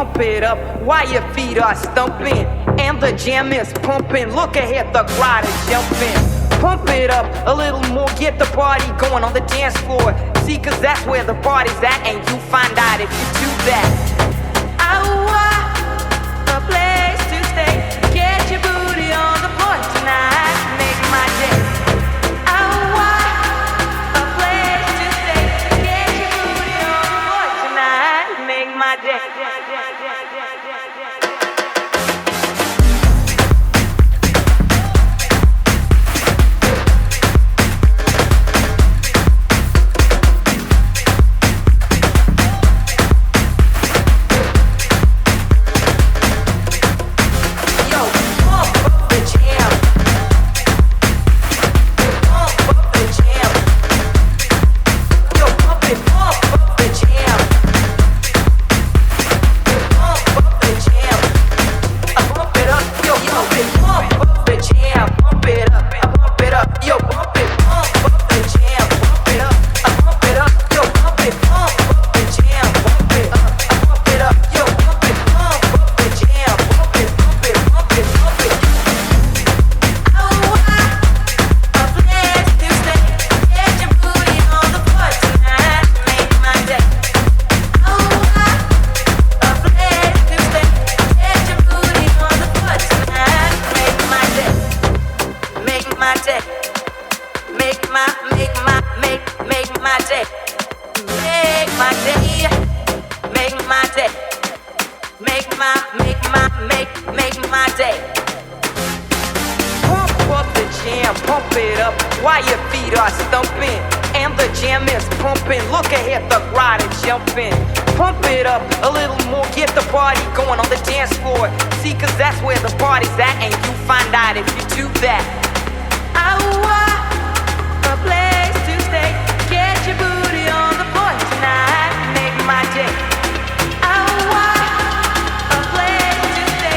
pump it up while your feet are stumping. And the jam is pumping, look ahead, the crowd is jumping. Pump it up a little more, get the party going on the dance floor. See, cause that's where the party's at, and you find out if you do that. I want a place to stay. Get your booty on the floor tonight, make my day. I want a place to stay. Get your booty on the floor tonight, make my day.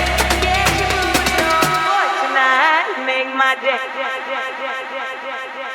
Make my day.